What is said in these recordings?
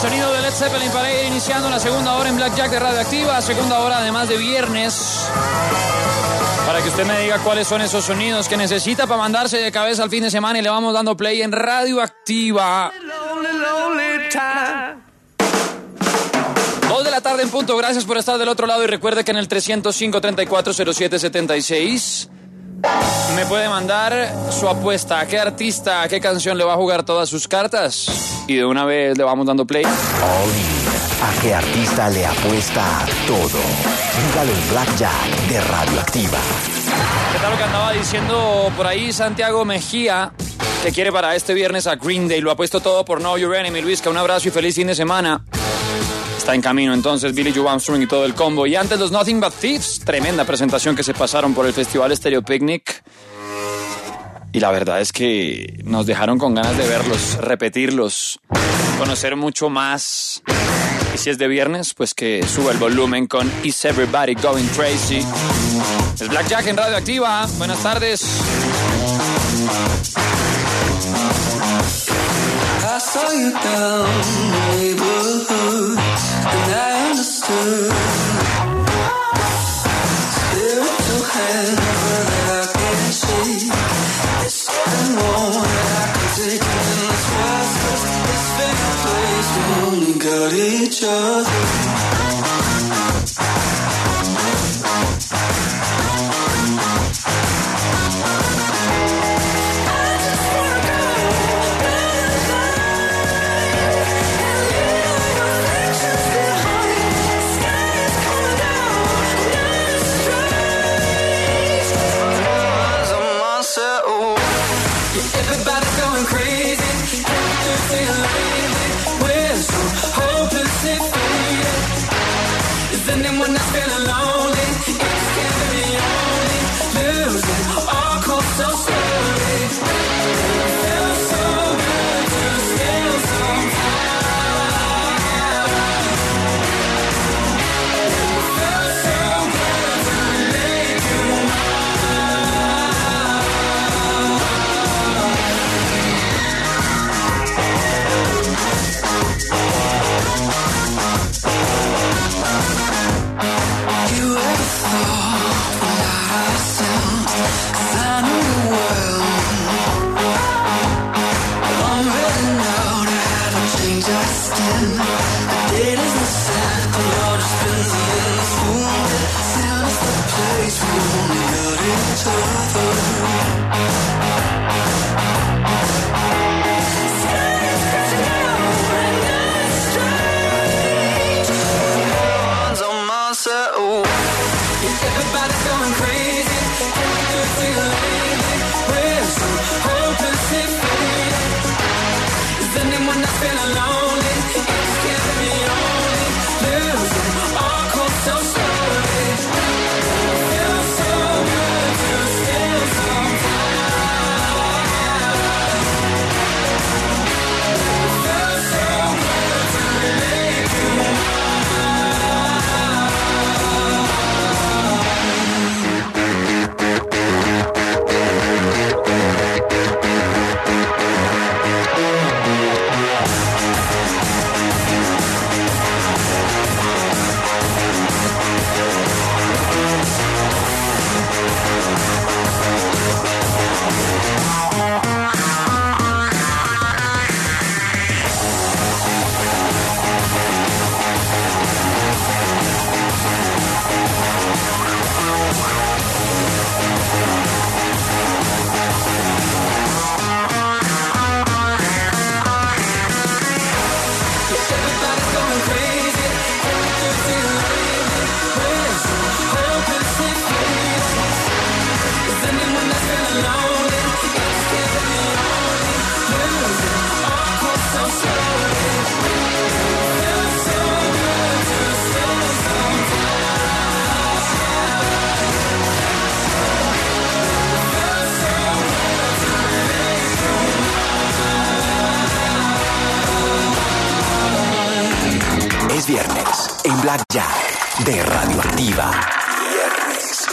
Sonido de Led Zeppelin para ir iniciando la segunda hora en Blackjack de Radioactiva. Segunda hora además de viernes. Para que usted me diga cuáles son esos sonidos que necesita para mandarse de cabeza al fin de semana. Y le vamos dando play en Radioactiva. 2 de la tarde en punto. Gracias por estar del otro lado. Y recuerde que en el 305-3407-76 me puede mandar su apuesta. ¿A qué artista, a qué canción le va a jugar todas sus cartas? Y de una vez le vamos dando play. All in. ¿A qué artista le apuesta todo? Dígalo en Blackjack de Radioactiva. ¿Qué tal lo que andaba diciendo por ahí Santiago Mejía? Que quiere para este viernes a Green Day. Lo ha puesto todo por Know Your Enemy. Luisca, un abrazo y feliz fin de semana. Está en camino entonces Billy Joe Armstrong y todo el combo. Y antes los Nothing But Thieves. Tremenda presentación que se pasaron por el Festival Stereo Picnic. Y la verdad es que nos dejaron con ganas de verlos, repetirlos, conocer mucho más. Y si es de viernes, pues que suba el volumen con Is Everybody Going Crazy. Es Blackjack en Radioactiva. Buenas tardes. I saw you down the neighborhood, and I understood. Spiritual hands that I can't shake. It's something more that I can take in this restless, this fake place. We only got each other. Everybody's going crazy. We're so hopelessly faded. Is anyone that's feeling lonely? It's can't be only losing all cold so slowly. It feels so good to steal some time. It feels so good to make you You ever thought without a sound, 'cause I know the world. Already know how to change our skin. The date is the set, the Lord is busy in the swoon. Sound is the place we only got each other. Everybody's going crazy. We're so hopelessly faded. Is anyone that's feeling lonely? It's can't be only losing all cold so slowly. It feels so good to steal some time. It feels so good to make you Es viernes en Blackjack de Radioactiva. Viernes.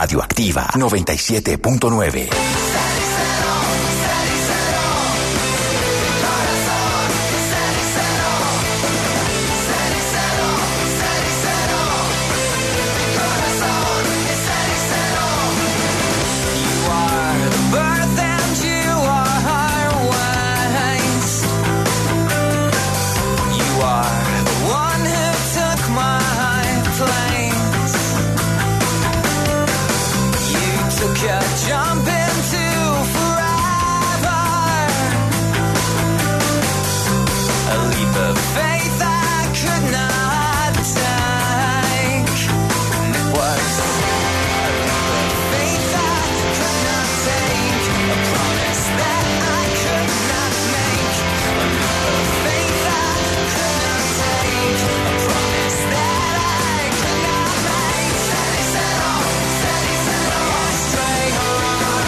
Radioactiva 97.9. Jump into forever, a leap of faith I could not take. And it was a leap of faith I could not take, a promise that I could not make. A leap of faith I could not take, a promise that I could not make. Steady, settle, steady, settle, straight home.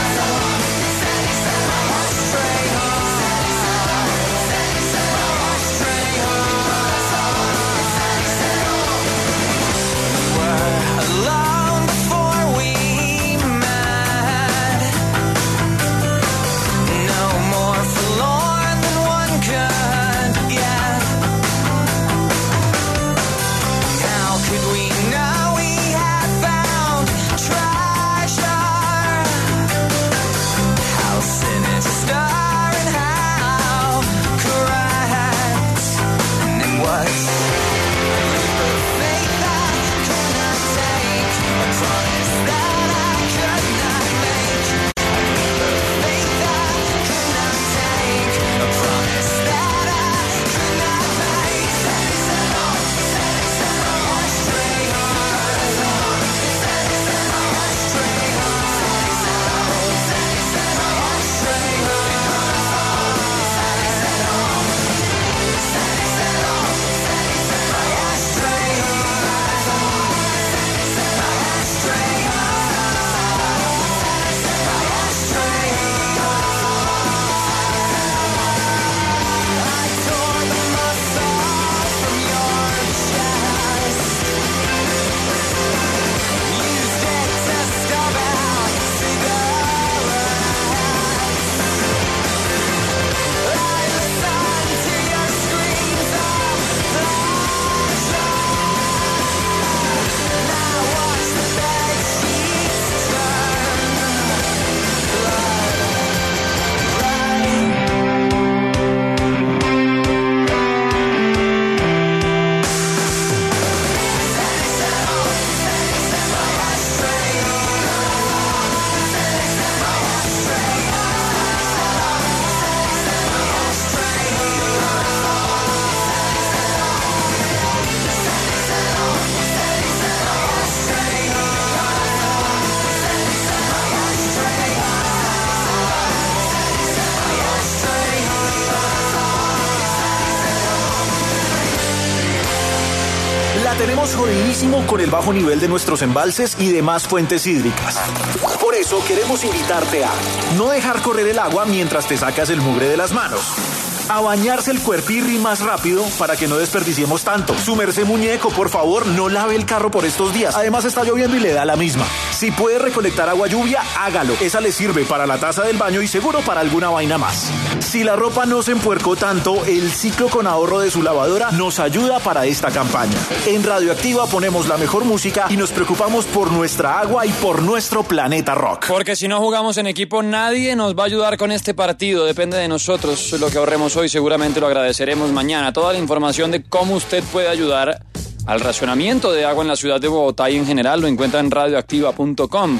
Tenemos jodidísimo con el bajo nivel de nuestros embalses y demás fuentes hídricas. Por eso queremos invitarte a no dejar correr el agua mientras te sacas el mugre de las manos. A bañarse el cuerpirri más rápido para que no desperdiciemos tanto. Sumerse muñeco, por favor, no lave el carro por estos días. Además está lloviendo y le da la misma. Si puede recolectar agua lluvia, hágalo. Esa le sirve para la taza del baño y seguro para alguna vaina más. Si la ropa no se empuercó tanto, el ciclo con ahorro de su lavadora nos ayuda para esta campaña. En Radioactiva ponemos la mejor música y nos preocupamos por nuestra agua y por nuestro planeta rock. Porque si no jugamos en equipo, nadie nos va a ayudar con este partido. Depende de nosotros lo que ahorremos hoy, seguramente lo agradeceremos mañana. Toda la información de cómo usted puede ayudar al racionamiento de agua en la ciudad de Bogotá y en general lo encuentra en radioactiva.com.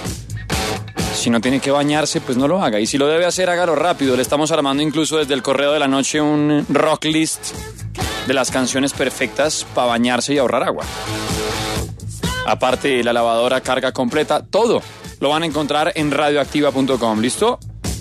Si no tiene que bañarse, pues no lo haga. Y si lo debe hacer, hágalo rápido. Le estamos armando incluso desde el correo de la noche un rock list de las canciones perfectas para bañarse y ahorrar agua. Aparte, la lavadora, carga completa, todo lo van a encontrar en radioactiva.com. ¿Listo?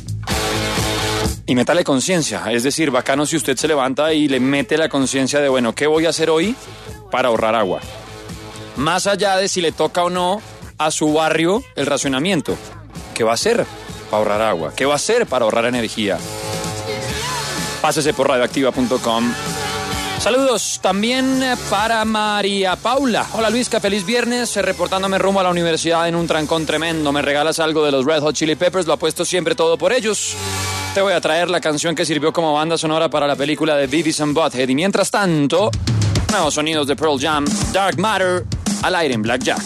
Y métale conciencia, es decir, bacano si usted se levanta y le mete la conciencia de, bueno, ¿qué voy a hacer hoy para ahorrar agua? Más allá de si le toca o no a su barrio el racionamiento. ¿Qué va a hacer para ahorrar agua? ¿Qué va a hacer para ahorrar energía? Pásese por radioactiva.com. Saludos también para María Paula. Hola Luisca, feliz viernes, reportándome rumbo a la universidad en un trancón tremendo. ¿Me regalas algo de los Red Hot Chili Peppers? Lo apuesto siempre todo por ellos. Te voy a traer la canción que sirvió como banda sonora para la película de Beavis and Butthead. Y mientras tanto, nuevos sonidos de Pearl Jam, Dark Matter, al aire en Blackjack.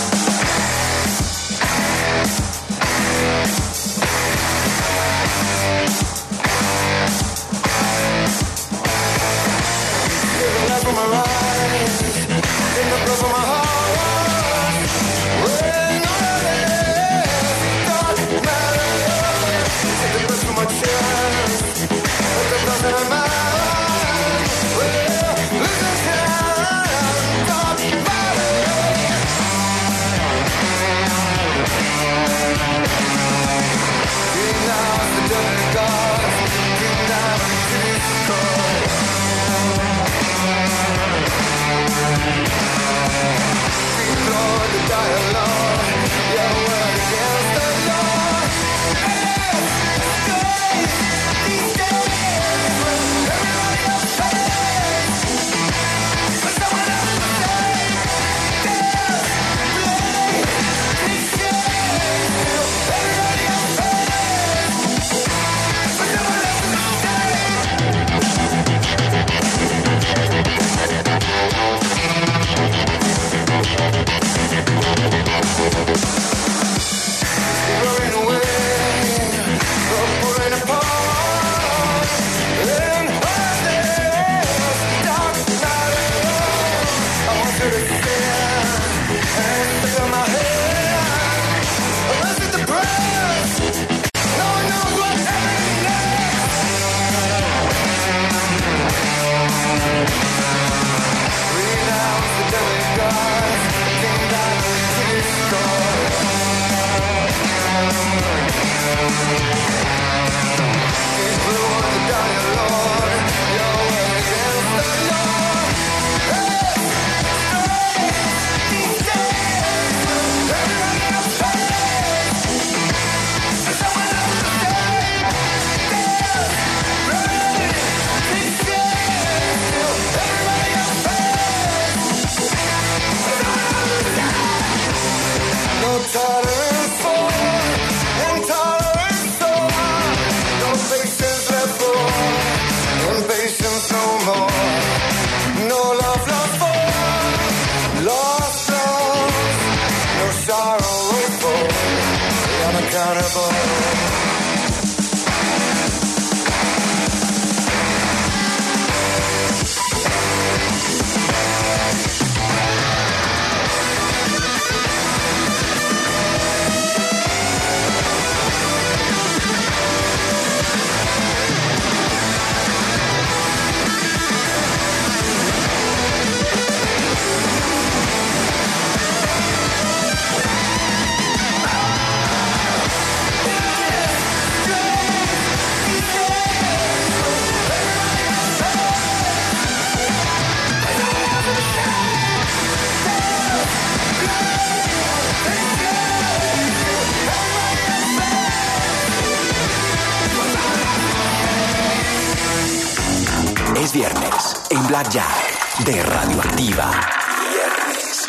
Es viernes en Blackjack de Radioactiva. Viernes.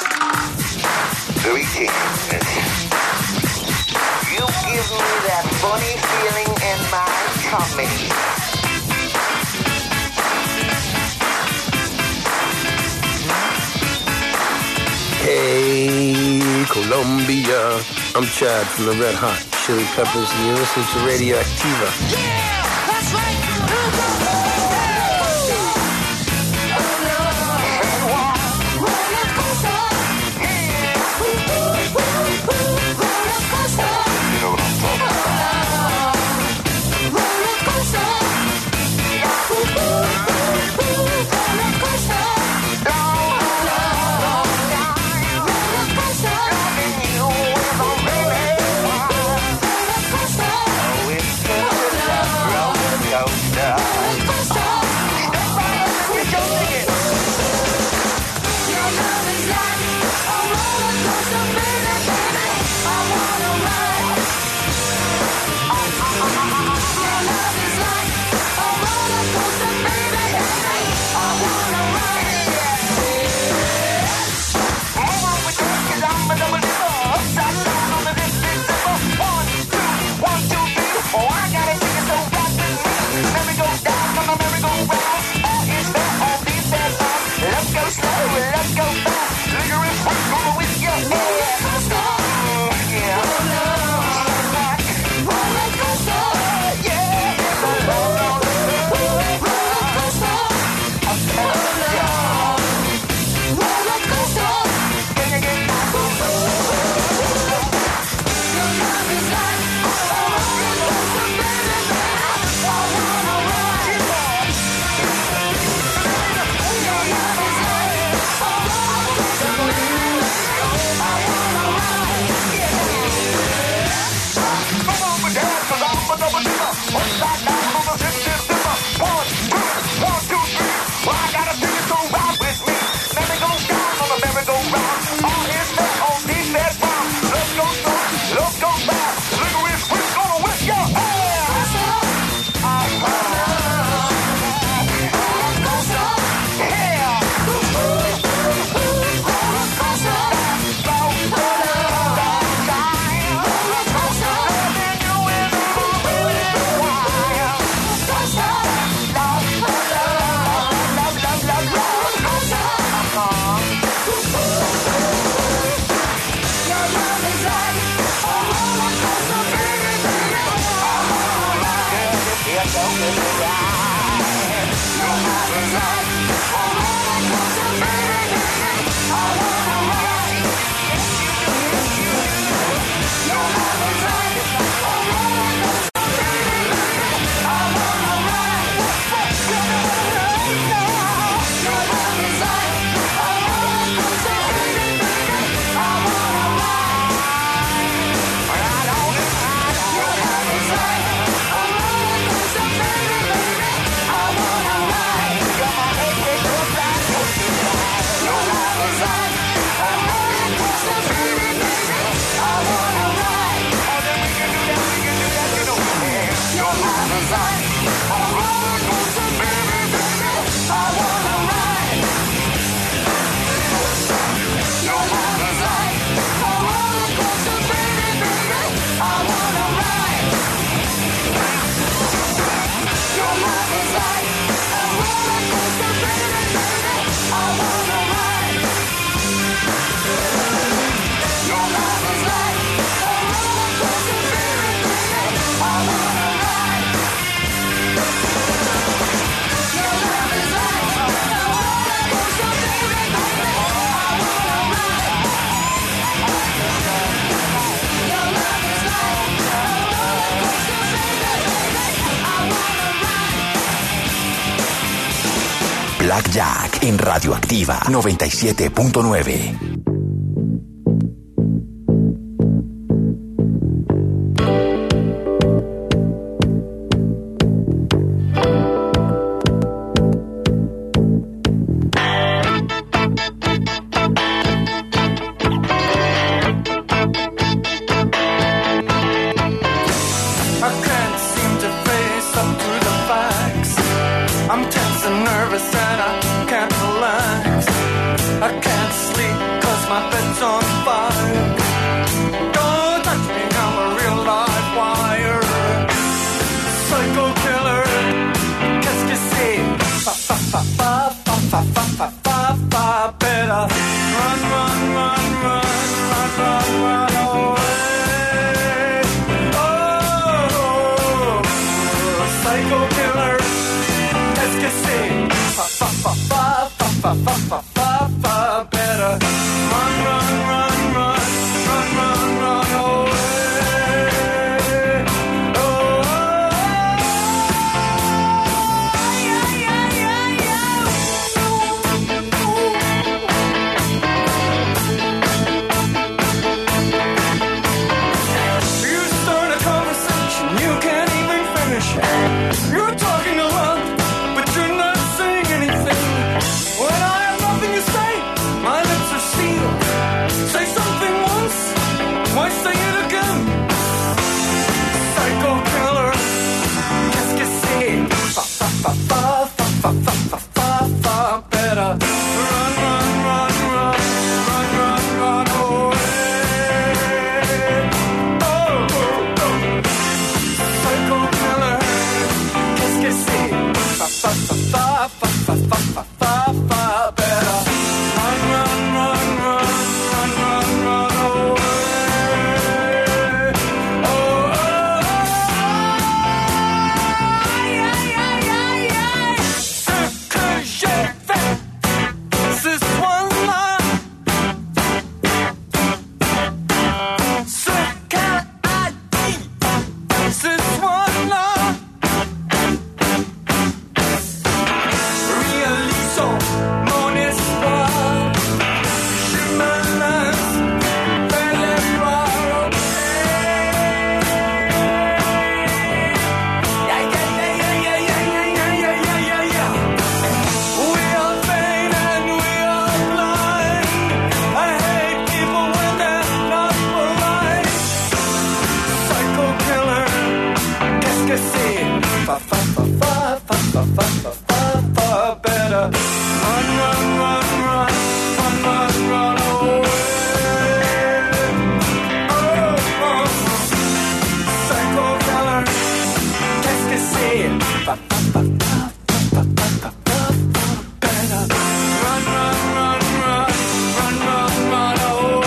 Greetings. You give me that funny feeling in my tummy. Hey, Colombia. I'm Chad from the Red Hot Chili Peppers, and you're listening to Radioactiva. Yeah, that's right. I wanna Upside down on the distance in my 1, 2, 1, 2, 3. Well, I got a ticket, so ride with me. Let me go down on the merry-go-round. All is fair, all these fair round. Let's go slow, let's go fast. Liquor is free, gonna whip your ass. Blackjack en Radioactiva 97.9. Better run, run, run, run. ecstasy. Fa fa fa fa fa fa fa fa fa fa better. Run, run, run, run, run, run, run away. Oh, oh, psycho killer. Ecstasy. Fa fa fa fa fa fa fa fa better. Run, run, run, run, run, run, run away.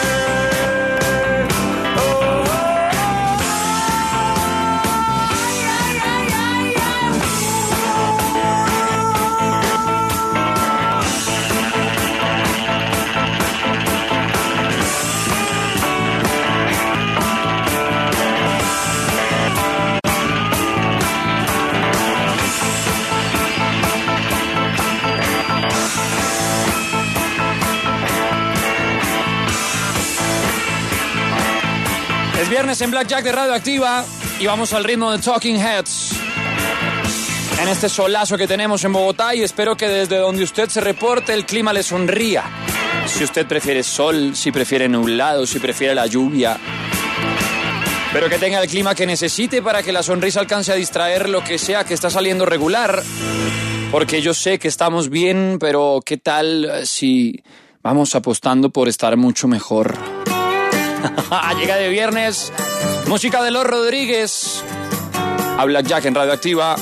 Es viernes en Blackjack de Radioactiva y vamos al ritmo de Talking Heads. En este solazo que tenemos en Bogotá, y espero que desde donde usted se reporte el clima le sonría. Si usted prefiere sol, si prefiere nublado, si prefiere la lluvia. Pero que tenga el clima que necesite para que la sonrisa alcance a distraer lo que sea que está saliendo regular. Porque yo sé que estamos bien, pero ¿qué tal si vamos apostando por estar mucho mejor? Llega de viernes, música de Los Rodríguez, a Blackjack en Radioactiva.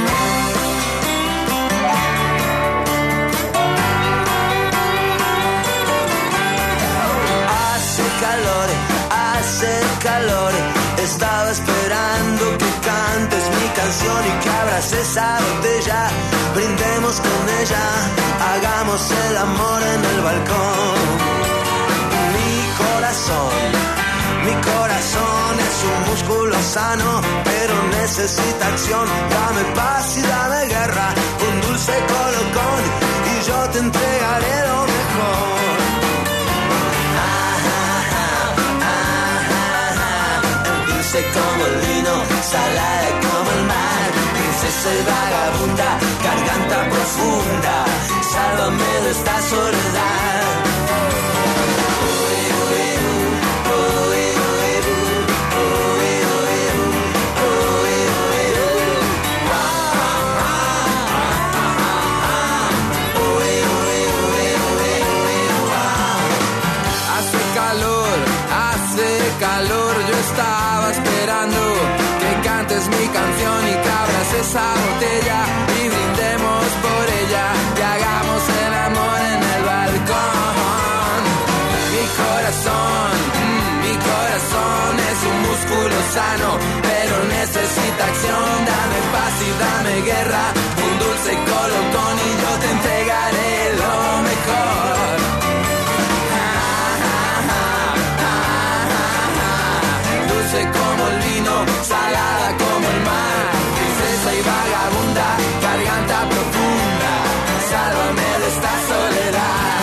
Hace calor, estaba esperando que cantes mi canción y que abras esa botella, brindemos con ella, hagamos el amor en el balcón. Mi corazón es un músculo sano, pero necesita acción. Dame paz y dame guerra, un dulce colocón y yo te entregaré lo mejor. Dulce como el vino, salada como el mar, princesa y vagabunda, garganta profunda, sálvame de esta soledad. Calor, yo estaba esperando que cantes mi canción y que abras esa botella y brindemos por ella y hagamos el amor en el balcón. Mi corazón es un músculo sano, pero necesita acción. Dame paz y dame guerra, un dulce colocón y yo te entregaré lo mejor. Como el vino, salada como el mar, princesa y vagabunda, garganta profunda, sálvame de esta soledad.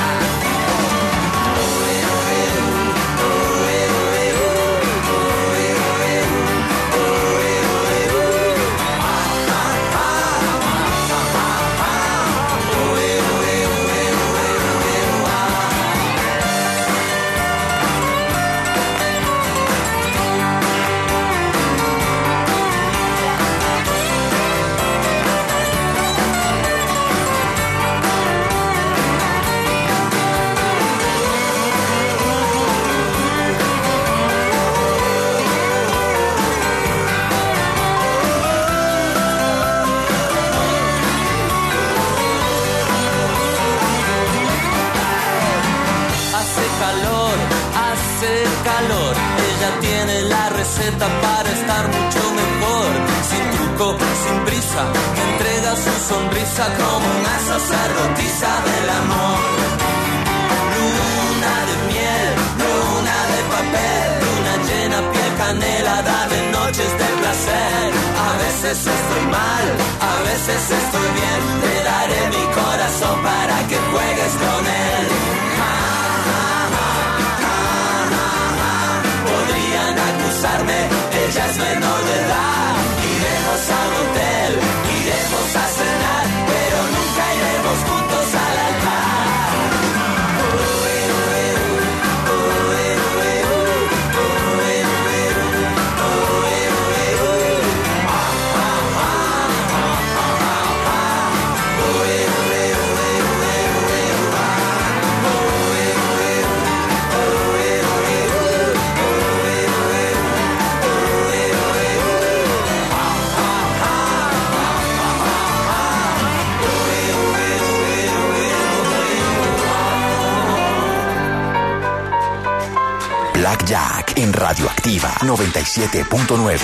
Calor, ella tiene la receta para estar mucho mejor, sin truco, sin prisa, me entrega su sonrisa como una sacerdotisa del amor. Luna de miel, luna de papel, luna llena, piel canela, dame noches de placer. A veces estoy mal, a veces estoy bien, te daré mi corazón para que juegues con él. Ella es menor de edad, iremos a un hotel, iremos a cenar, pero nunca iremos juntos al altar. Blackjack en Radioactiva 97.9.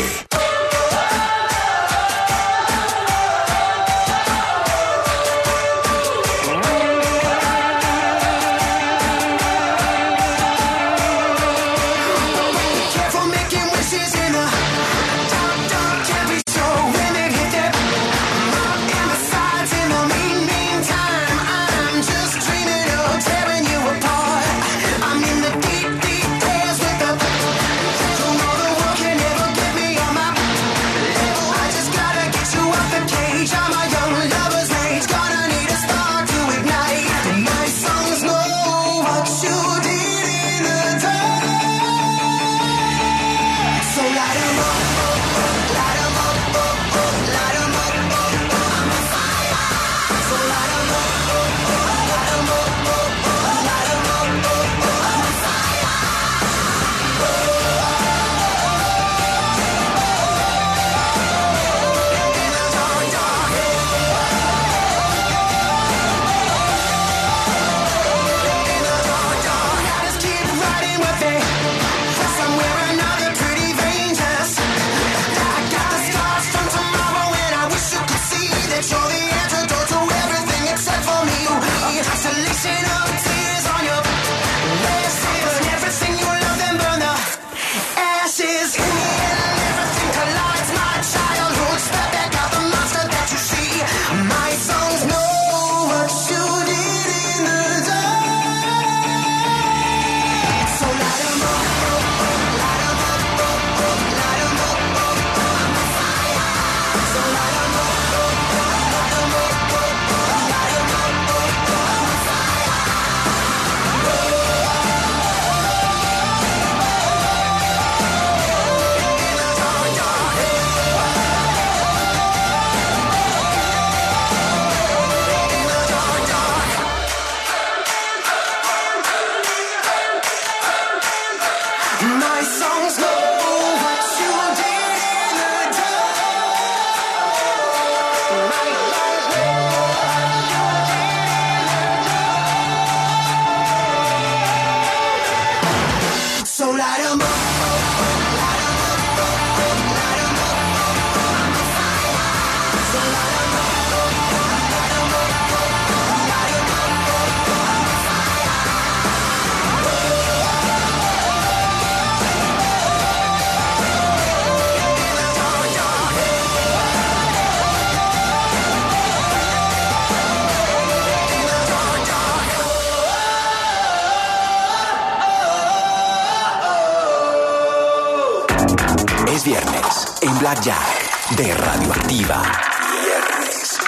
Es viernes en Blackjack de Radioactiva. Viernes.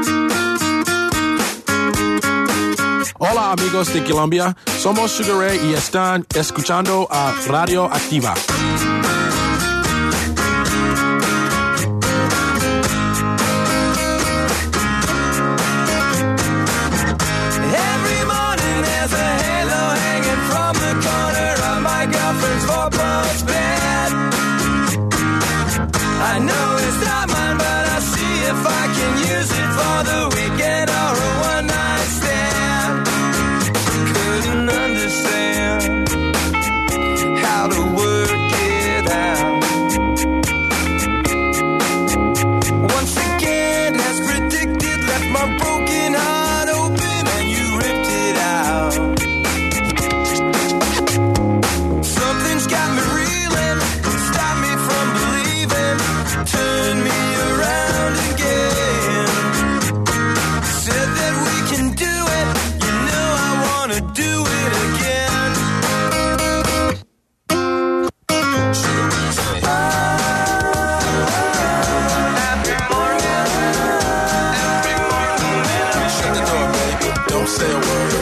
Hola amigos de Colombia, somos Sugar Ray y están escuchando a Radioactiva. Every morning there's a halo hanging from the corner of my girlfriend's four-post bed. I know it's not mine, but I'll see if I can use it for the weekend or a one-night stand. Couldn't understand how to work it out. Once again, as predicted, left my broken heart open and you ripped it out. Something's got me reeling, stop me from believing, turn me around again. Said that we can do it, you know I wanna do it again. Shut the door, baby. Don't say a word.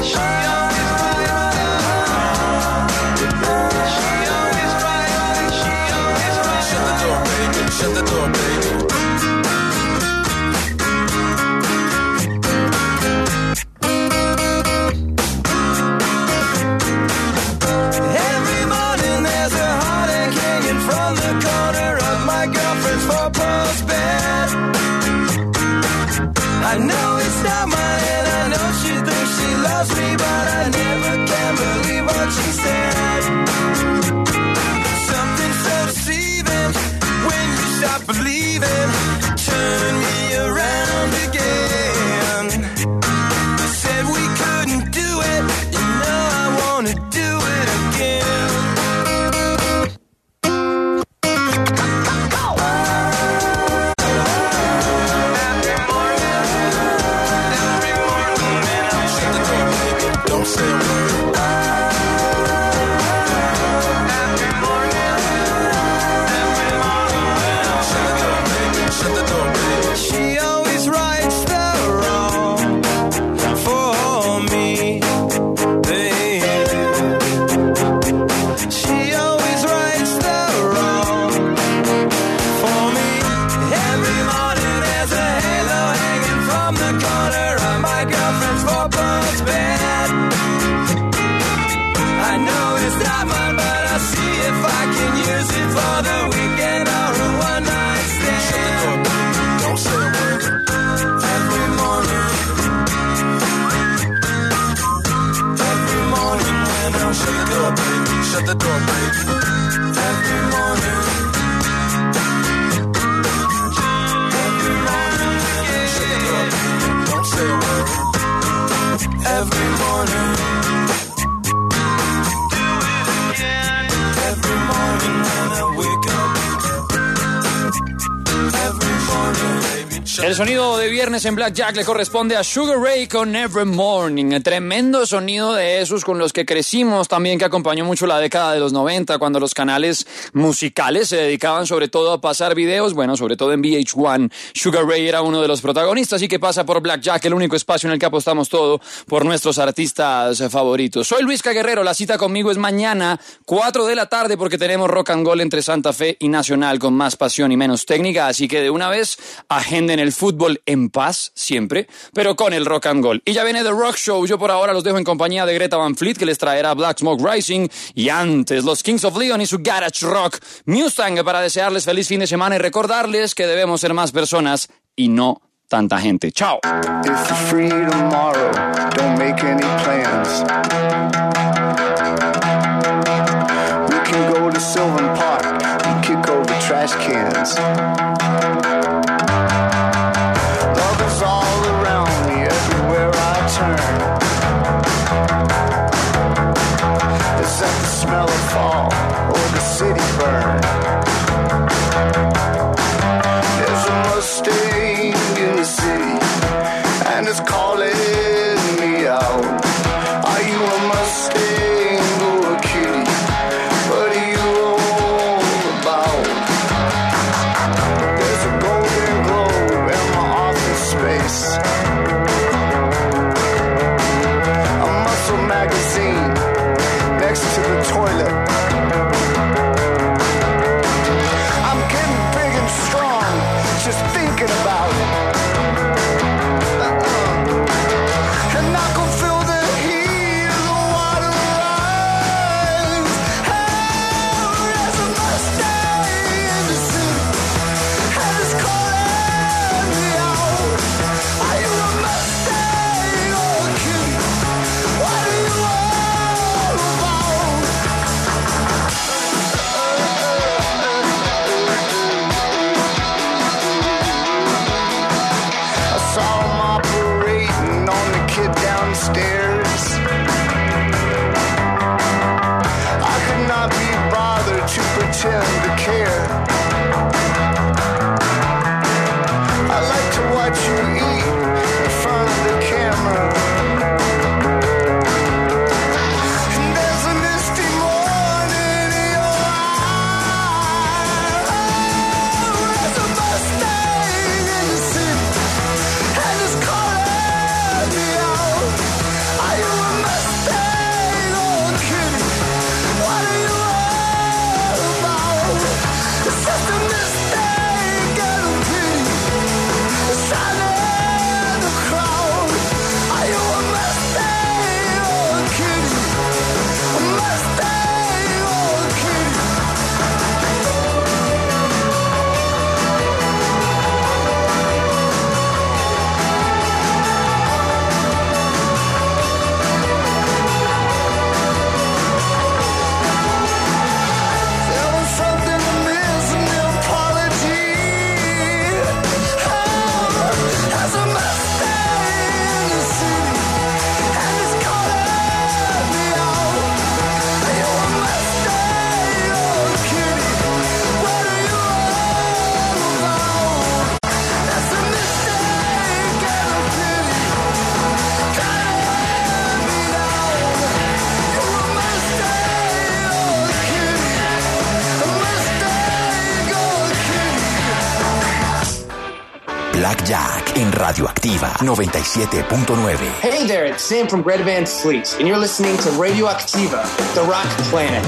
Shut the door, baby. Shut the door, baby. Every morning there's a heartache hanging from the corner of my girlfriend's four-post bed. I know it's not mine and I know she thinks she loves me, but I never can believe what she said. stop believing, turn me around again. Said we couldn't do it, you know I wanna do it again. Shut the door, baby. Every morning. Every morning. Shut the door, baby. Don't say a word. Every morning. Do it again. Every morning when I wake up. Every morning, baby. El sonido de viernes en Blackjack le corresponde a Sugar Ray con Every Morning. Tremendo sonido de esos con los que crecimos también, que acompañó mucho la década de los 90, cuando los canales musicales se dedicaban sobre todo a pasar videos, bueno, sobre todo en VH1. Sugar Ray era uno de los protagonistas y que pasa por Blackjack, el único espacio en el que apostamos todo por nuestros artistas favoritos. Soy Luisca Guerrero, la cita conmigo es mañana, 4 de la tarde, porque tenemos Rock and Gold entre Santa Fe y Nacional con más pasión y menos técnica, así que de una vez agenden el fútbol en paz siempre, pero con el rock and roll. Y ya viene The Rock Show. Yo por ahora los dejo en compañía de Greta Van Fleet, que les traerá Black Smoke Rising, y antes los Kings of Leon y su Garage Rock Mustang, para desearles feliz fin de semana y recordarles que debemos ser más personas y no tanta gente. Chao. If you're free tomorrow, don't make any plans. We can go to Sylvan Park and kick over trash cans. Love is all around me, everywhere I turn. Is that the smell of fall or the city burn? There's a Mustang in the city, and it's calling me out. Are you a Mustang or a kitty? What are you all about? There's a golden globe in my office space, a muscle magazine next to the toilet. I'm getting big and strong just thinking about it. And I can feel the heat of the water rise. Oh, there's a Mustang in the city, and it's calling me out. Are you a Mustang or a kitty? What are you all about? I saw him operating on the kid downstairs. I could not be bothered to pretend to care. I like to watch you eat in front of the camera. And there's a misty morning in your eyes. There's a Mustang in the city, and it's calling me out. Blackjack en Radioactiva 97.9. Hey there, it's Sam from Greta Van Fleet, and you're listening to Radioactiva, the Rock Planet.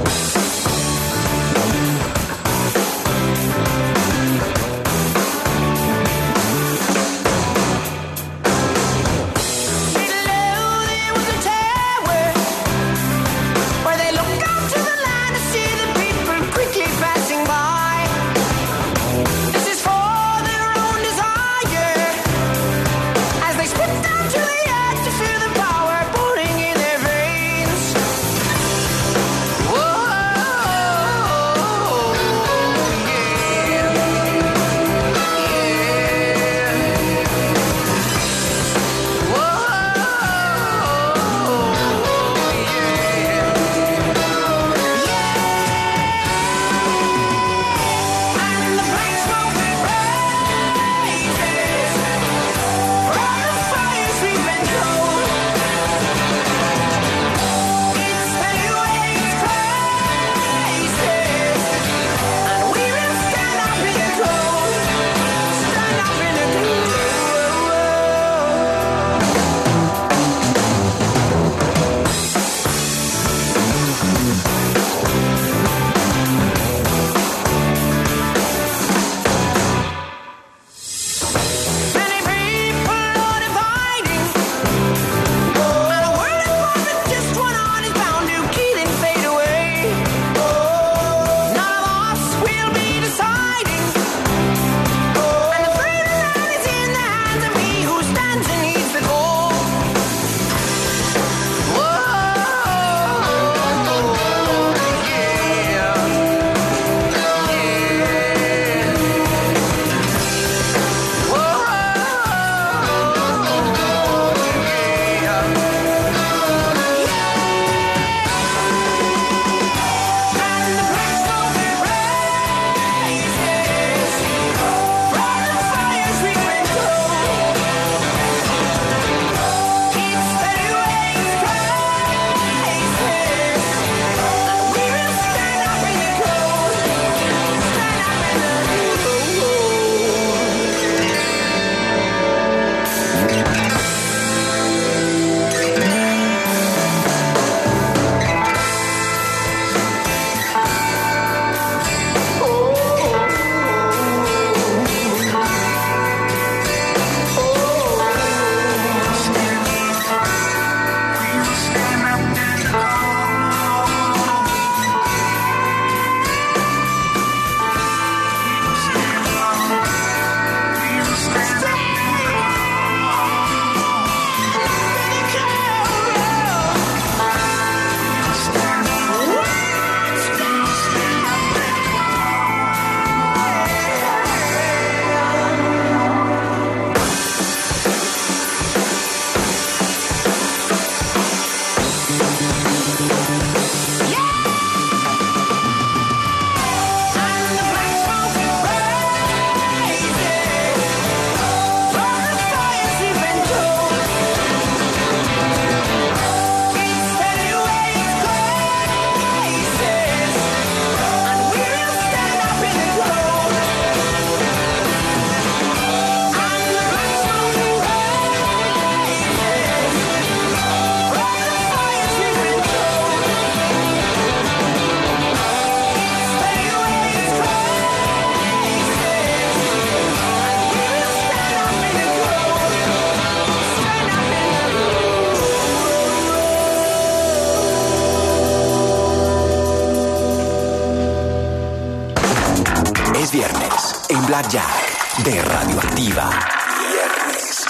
Viernes en Blackjack de Radioactiva. Viernes.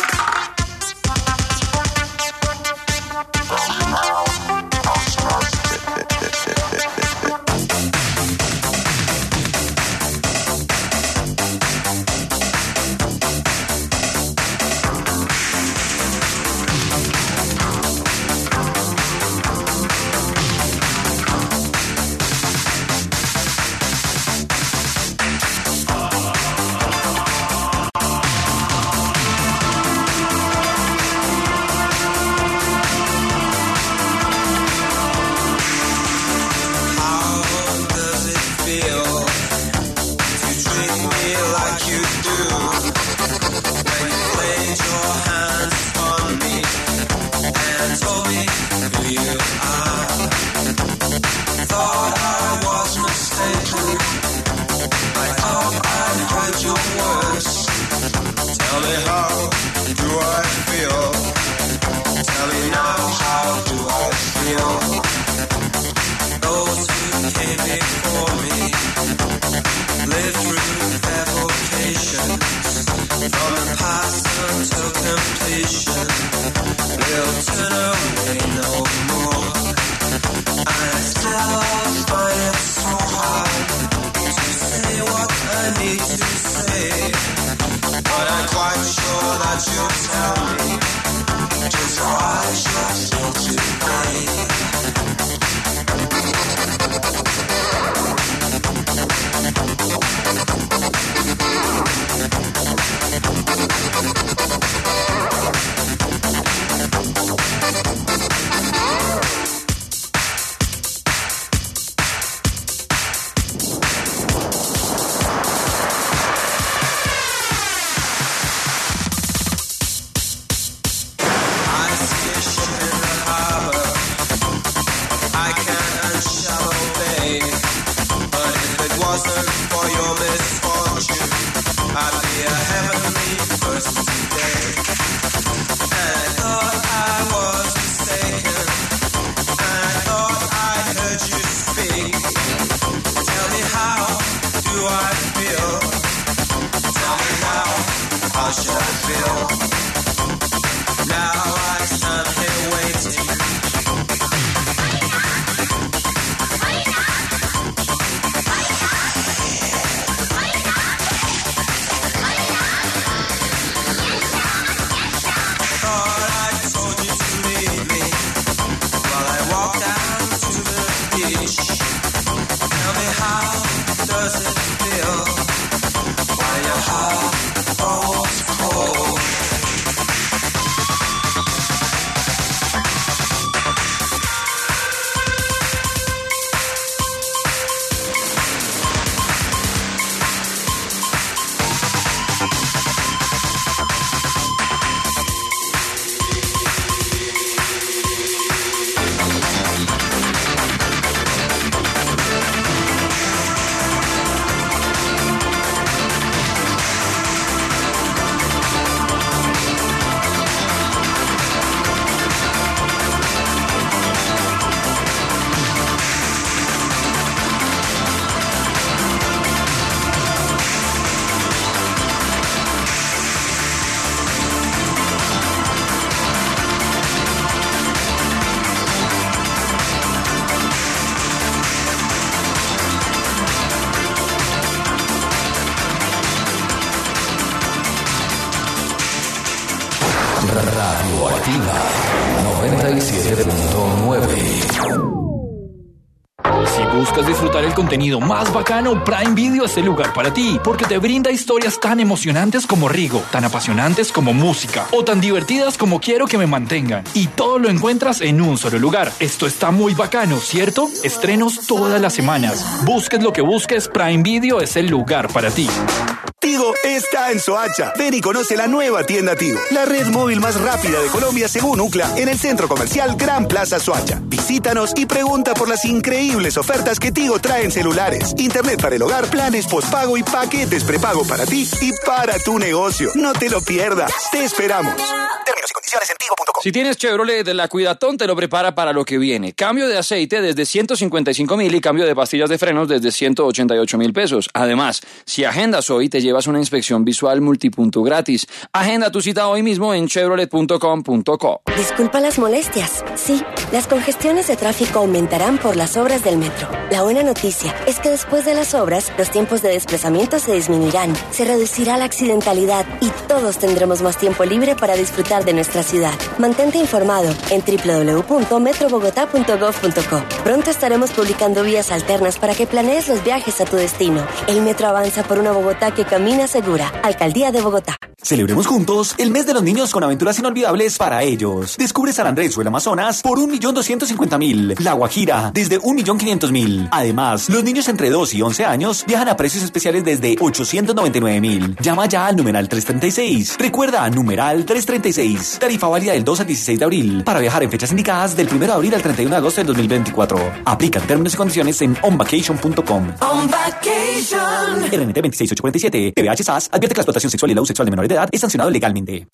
Tell me how do I feel? Tell me now, how do I feel? Those who came before me lived through their vocations. From the past until completion, they'll turn away no more. And I still find it so hard to say what I need to say. But I'm quite sure that you'll tell me just how I should feel tonight. Radioactiva 97.9. Si buscas disfrutar el contenido más bacano, Prime Video es el lugar para ti, porque te brinda historias tan emocionantes como Rigo, tan apasionantes como música, o tan divertidas como Quiero que me mantengan. Y todo lo encuentras en un solo lugar. Esto está muy bacano, ¿cierto? Estrenos todas las semanas. Busques lo que busques, Prime Video es el lugar para ti. Tigo está en Soacha. Ven y conoce la nueva tienda Tigo, la red móvil más rápida de Colombia según UCLA, en el centro comercial Gran Plaza Soacha. Visítanos y pregunta por las increíbles ofertas que Tigo trae en celulares, internet para el hogar, planes postpago y paquetes prepago para ti y para tu negocio. No te lo pierdas. Te esperamos. Términos y condiciones en tigo.com. Si tienes Chevrolet, la Cuidatón te lo prepara para lo que viene. Cambio de aceite desde 155,000 y cambio de pastillas de frenos desde 188,000 pesos. Además, si agendas hoy, te llevas una inspección visual multipunto gratis. Agenda tu cita hoy mismo en chevrolet.com.co. Disculpa las molestias. Sí, las congestiones de tráfico aumentarán por las obras del metro. La buena noticia es que después de las obras, los tiempos de desplazamiento se disminuirán, se reducirá la accidentalidad y todos tendremos más tiempo libre para disfrutar de nuestra ciudad. Mantente informado en www.metrobogotá.gov.co. Pronto estaremos publicando vías alternas para que planees los viajes a tu destino. El metro avanza por una Bogotá que camina segura. Alcaldía de Bogotá. Celebremos juntos el mes de los niños con aventuras inolvidables para ellos. Descubre San Andrés o el Amazonas por 1.250.000. La Guajira desde 1.500.000. Además, los niños entre 2 y 11 años viajan a precios especiales desde 899.000. Llama ya al numeral 336. Recuerda, numeral 336. Tarifa válida del 2 al 16 de abril. Para viajar en fechas indicadas del 1 de abril al 31 de agosto del 2024. Aplican términos y condiciones en onvacation.com. On vacation. RNT 26847. TVH SAS advierte que la explotación sexual y el abuso sexual de menores de de edad es sancionado legalmente.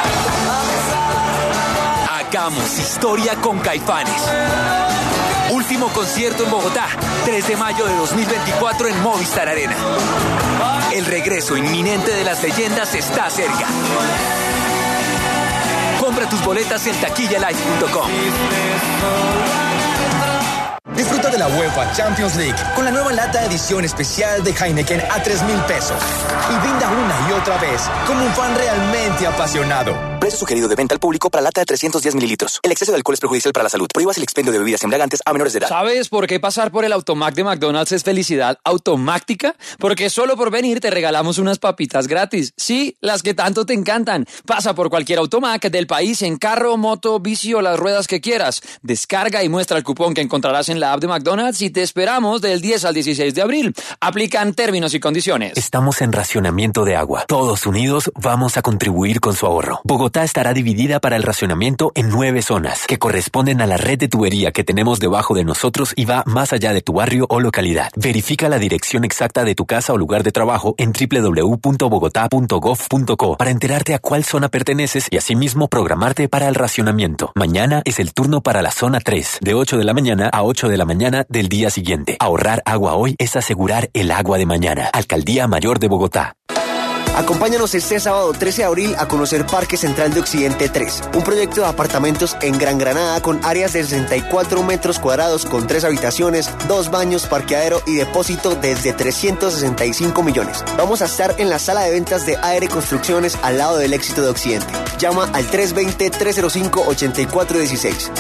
Hagamos historia con Caifanes. Último concierto en Bogotá, 3 de mayo de 2024 en Movistar Arena. El regreso inminente de las leyendas está cerca. Compra tus boletas en taquillalive.com. Disfruta de la UEFA Champions League con la nueva lata edición especial de Heineken a 3,000 pesos. Y brinda una y otra vez como un fan realmente apasionado. Precio sugerido de venta al público para lata de 310 mililitros. El exceso de alcohol es perjudicial para la salud. Prohíbas el expendio de bebidas embriagantes a menores de edad. ¿Sabes por qué pasar por el Automac de McDonald's es felicidad automática? Porque solo por venir te regalamos unas papitas gratis. Sí, las que tanto te encantan. Pasa por cualquier Automac del país en carro, moto, bici o las ruedas que quieras. Descarga y muestra el cupón que encontrarás en la app de McDonald's y te esperamos del 10 al 16 de abril. Aplican términos y condiciones. Estamos en racionamiento de agua. Todos unidos vamos a contribuir con su ahorro. Bogotá estará dividida para el racionamiento en 9 zonas, que corresponden a la red de tubería que tenemos debajo de nosotros y va más allá de tu barrio o localidad. Verifica la dirección exacta de tu casa o lugar de trabajo en www.bogotá.gov.co para enterarte a cuál zona perteneces y asimismo programarte para el racionamiento. Mañana es el turno para la zona 3, de 8 de la mañana a 8 de la mañana del día siguiente. Ahorrar agua hoy es asegurar el agua de mañana. Alcaldía Mayor de Bogotá. Acompáñanos este sábado 13 de abril a conocer Parque Central de Occidente 3, un proyecto de apartamentos en Gran Granada con áreas de 64 metros cuadrados con 3 habitaciones, 2 baños, parqueadero y depósito desde 365 millones. Vamos a estar en la sala de ventas de AR Construcciones al lado del Éxito de Occidente. Llama al 320-305-8416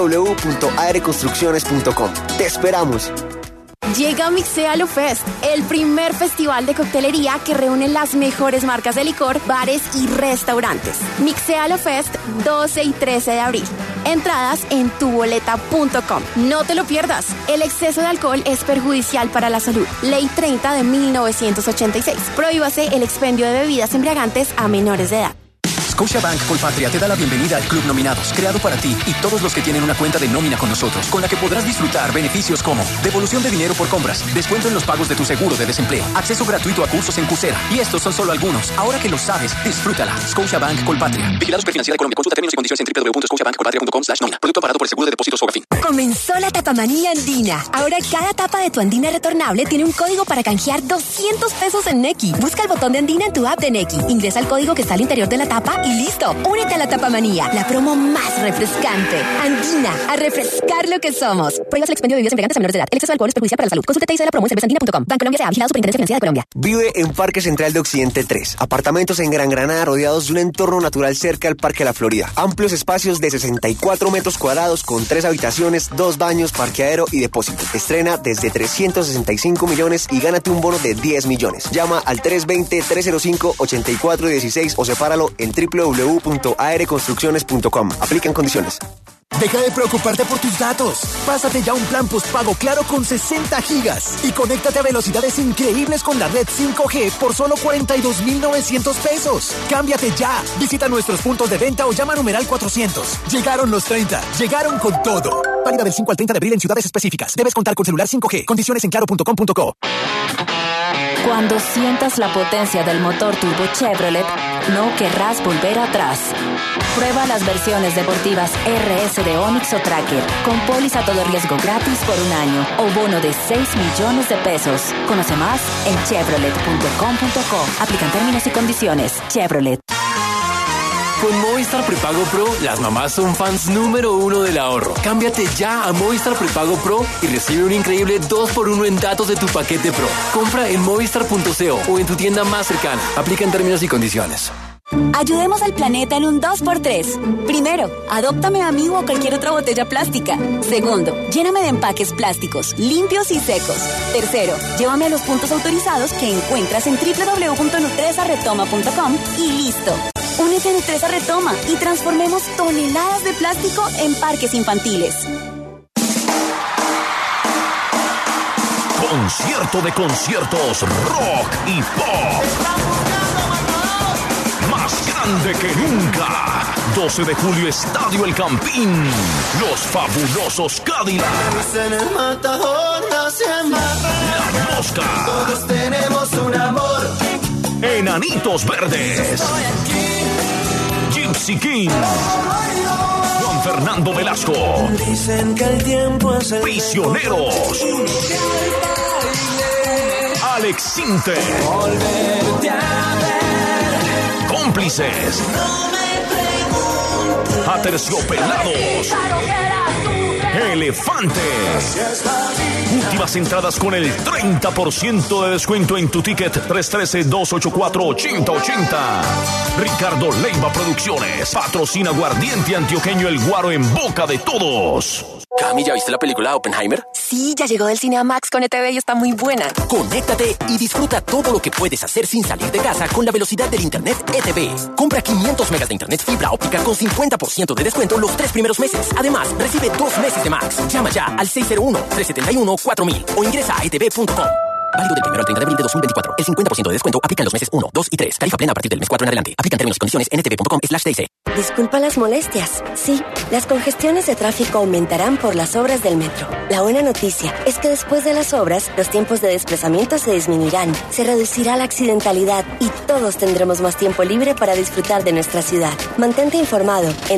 www.arconstrucciones.com. ¡Te esperamos! Llega Mixéalo Fest, el primer festival de coctelería que reúne las mejores marcas de licor, bares y restaurantes. Mixéalo Fest, 12 y 13 de abril. Entradas en tuboleta.com. No te lo pierdas. El exceso de alcohol es perjudicial para la salud. Ley 30 de 1986. Prohíbase el expendio de bebidas embriagantes a menores de edad. Scotiabank Colpatria te da la bienvenida al Club Nominados, creado para ti y todos los que tienen una cuenta de nómina con nosotros, con la que podrás disfrutar beneficios como devolución de dinero por compras, descuento en los pagos de tu seguro de desempleo, acceso gratuito a cursos en Coursera. Y estos son solo algunos. Ahora que lo sabes, disfrútala. Scotiabank Colpatria. Vigilado Superfinanciera de Colombia. Consulta términos y condiciones en www.scotiabankcolpatria.com/nómina. Producto parado por el Seguro de Depósitos Fogafín. Comenzó la tapamanía Andina. Ahora cada tapa de tu Andina retornable tiene un código para canjear 200 pesos en Nequi. Busca el botón de Andina en tu app de Nequi. Ingresa el código que está al interior de la tapa y listo. Únete a la tapamanía, la promo más refrescante. Andina, a refrescar lo que somos. Prohíbas el expendio de bebidas embriagantes a menores de edad. El exceso de alcohol es perjudicial para la salud. Consulta y de la promo en cervezaandina.com. Bancolombia S.A. Vigilado Superintendencia Financiera de Colombia. Vive en Parque Central de Occidente 3. Apartamentos en Gran Granada rodeados de un entorno natural cerca al Parque La Florida. Amplios espacios de 64 metros cuadrados con 3 habitaciones, 2 baños, parqueadero y depósito. Estrena desde 365 millones y gánate un bono de 10 millones. Llama al 320-305-8416 o sepáralo en www.arconstrucciones.com. Aplican condiciones. Deja de preocuparte por tus datos. Pásate ya a un plan postpago Claro con 60 gigas y conéctate a velocidades increíbles con la red 5G por solo 42,900 pesos. Cámbiate ya. Visita nuestros puntos de venta o llama a numeral 400. Llegaron los 30. Llegaron con todo. Válida del 5 al 30 de abril en ciudades específicas. Debes contar con celular 5G. Condiciones en claro.com.co. Cuando sientas la potencia del motor turbo Chevrolet, no querrás volver atrás. Prueba las versiones deportivas RS de Onix o Tracker, con póliza todo riesgo gratis por un año o bono de 6 millones de pesos. Conoce más en chevrolet.com.co. Aplican términos y condiciones. Chevrolet. Con Movistar Prepago Pro, las mamás son fans número 1 del ahorro. Cámbiate ya a Movistar Prepago Pro y recibe un increíble 2x1 en datos de tu paquete Pro. Compra en movistar.co o en tu tienda más cercana. Aplican términos y condiciones. Ayudemos al planeta en un 2x3. Primero, adóptame a mí o a cualquier otra botella plástica. Segundo, lléname de empaques plásticos, limpios y secos. Tercero, llévame a los puntos autorizados que encuentras en www.nutresaretoma.com y listo. Únete a Nutresa Retoma y transformemos toneladas de plástico en parques infantiles. Concierto de conciertos, rock y pop. Más grande que nunca. 12 de julio, Estadio El Campín. Los fabulosos Cadillacs. En el Matador nacemos. La Mosca. Todos tenemos un amor. Enanitos Verdes. Estoy aquí. MC King, Juan Fernando Velasco, Dicen que el tiempo es el Prisioneros, Alex Sinte, Cómplices, Aterciopelados, Elefantes. Últimas entradas con el 30% de descuento en tu ticket 313-284-8080. Ricardo Leiva Producciones patrocina Aguardiente Antioqueño El Guaro en boca de todos. Cami, ¿ya viste la película Oppenheimer? Sí, ya llegó del cine a Max con ETV y está muy buena. Conéctate y disfruta todo lo que puedes hacer sin salir de casa con la velocidad del internet ETV. Compra 500 megas de internet fibra óptica con 50% de descuento los 3 primeros meses. Además, recibe 2 meses de Max. Llama ya al 601-371-4000 o ingresa a etv.com. Válido del 1 al 30 de abril de 2024. El 50% de descuento aplica en los meses 1, 2 y 3. Tarifa plena a partir del mes 4 en adelante. Aplican términos y condiciones en etv.com/TC. Disculpa las molestias. Sí, las congestiones de tráfico aumentarán por las obras del metro. La buena noticia es que después de las obras, los tiempos de desplazamiento se disminuirán, se reducirá la accidentalidad y todos tendremos más tiempo libre para disfrutar de nuestra ciudad. Mantente informado en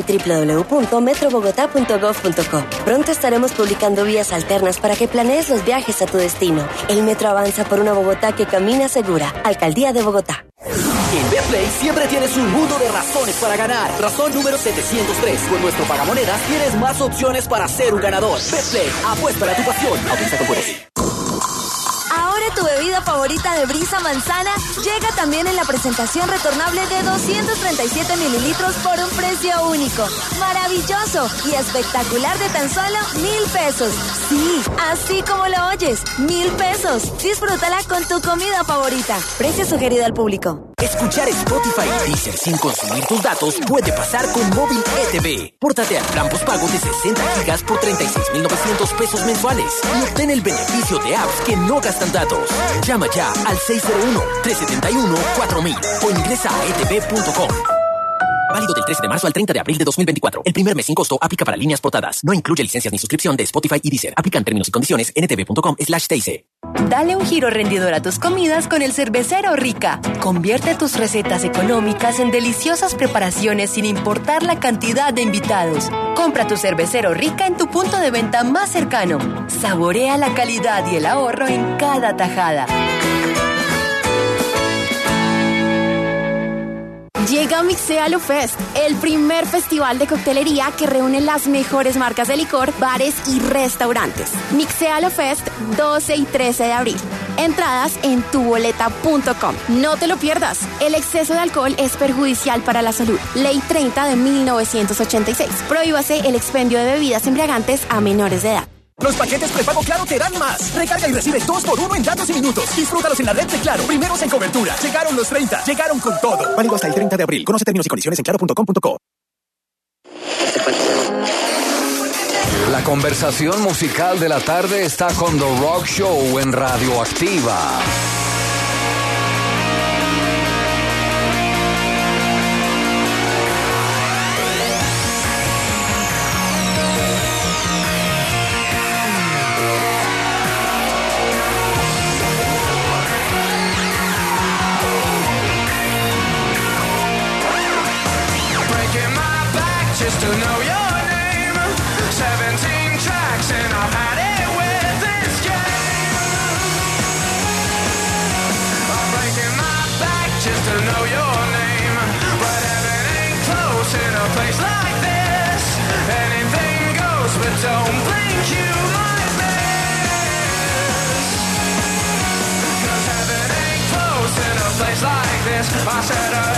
www.metrobogotá.gov.co. Pronto estaremos publicando vías alternas para que planees los viajes a tu destino. El metro avanza por una Bogotá que camina segura. Alcaldía de Bogotá. En Betplay siempre tienes un mundo de razones para ganar. Razón número 703. Con nuestro pagamonedas tienes más opciones para ser un ganador. Betplay, apuesta a tu pasión. Autoriza con juegos. Ahora tu bebida favorita de Brisa Manzana llega también en la presentación retornable de 237 mililitros por un precio único. Maravilloso y espectacular de tan solo 1,000 pesos. Sí, así como lo oyes, 1,000 pesos. Disfrútala con tu comida favorita. Precio sugerido al público. Escuchar Spotify y Deezer sin consumir tus datos puede pasar con Móvil ETV. Pórtate al plan postpago de 60 gigas por 36,900 pesos mensuales y obtén el beneficio de apps que no gastan datos. Llama ya al 601-371-4000 o ingresa a etv.com. Válido del 13 de marzo al 30 de abril de 2024. El primer mes sin costo aplica para líneas portadas. No incluye licencias ni suscripción de Spotify y Deezer. Aplican términos y condiciones en etv.com/TC. Dale un giro rendidor a tus comidas con el Cervecero Rica. Convierte tus recetas económicas en deliciosas preparaciones sin importar la cantidad de invitados. Compra tu Cervecero Rica en tu punto de venta más cercano. Saborea la calidad y el ahorro en cada tajada. Llega Mixéalo Fest, el primer festival de coctelería que reúne las mejores marcas de licor, bares y restaurantes. Mixéalo Fest, 12 y 13 de abril. Entradas en tuboleta.com. No te lo pierdas. El exceso de alcohol es perjudicial para la salud. Ley 30 de 1986. Prohíbase el expendio de bebidas embriagantes a menores de edad. Los paquetes prepago Claro te dan más. Recarga y recibe 2x1 en datos y minutos. Disfrútalos en la red de Claro. Primeros en cobertura. Llegaron los 30. Llegaron con todo. Válido hasta el 30 de abril. Conoce términos y condiciones en claro.com.co. La conversación musical de la tarde está con The Rock Show en Radioactiva. Just to know your name. 17 tracks and I've had it with this game. I'm breaking my back just to know your name. But heaven ain't close in a place like this. Anything goes, but don't blink, you might miss. 'Cause heaven ain't close in a place like this. I said